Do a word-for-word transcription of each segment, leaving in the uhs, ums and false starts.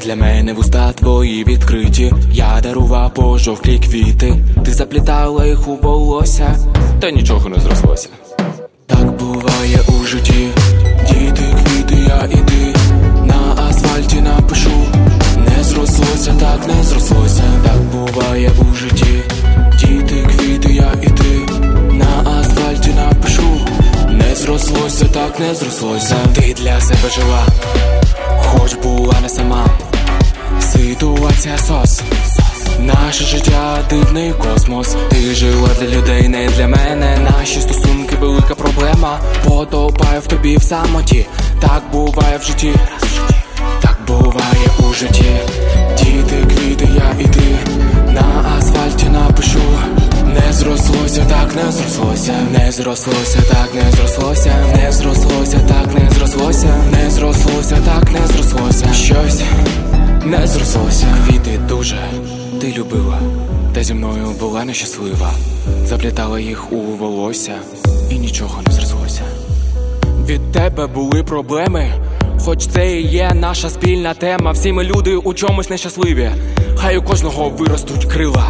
Для мене вуста твої відкриті, я дарував пожовклі квіти. Ти заплітала їх у волосся, та нічого не зрослося. Так буває у житті, діти, квіти, я і ти. На асфальті напишу, не зрослося, так не зрослося. Так буває у житті, діти, квіти, я і ти. На асфальті напишу, не зрослося, так не зрослося. Ти для себе жила, хоч була не сама. Ситуація сос, наше життя дивний космос. Ти жила для людей, не для мене. Наші стосунки велика проблема. Потопаю в тобі в самоті. Так буває в житті, так буває у житті. Діти, квіти, я і ти. На асфальті напишу, не зрослося, так не зрослося. Не зрослося, так не зрослося. Не зрослося, так не зрослося. Не зрослося, так не зрослося. Щось не зрослося. Квіти дуже ти любила, та зі мною була нещаслива. Заплітала їх у волосся, і нічого не зрослося. Від тебе були проблеми, хоч це і є наша спільна тема. Всі ми люди у чомусь нещасливі, хай у кожного виростуть крила.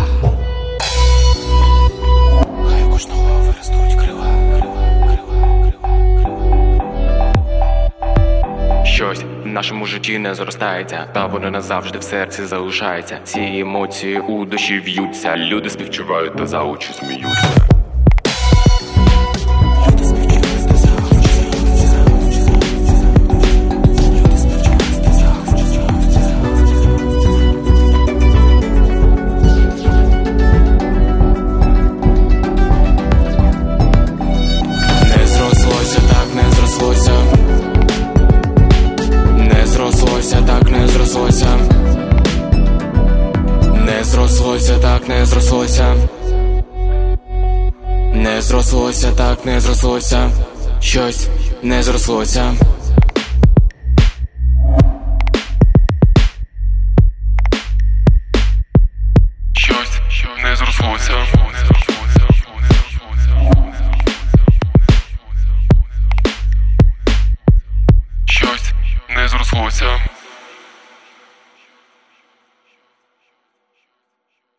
Хай у кожного виростуть крила, крила, крила, крила, крила. Щось в нашому житті не зростається, та воно назавжди в серці залишається. Ці емоції у душі в'ються, люди співчувають та за очі сміються. Не зрослося, так не зрослося. Не зрослося, так не зрослося. Не зрослося, так не зрослося. Щось не зрослося. Щось не зрослося. Щось не зрослося.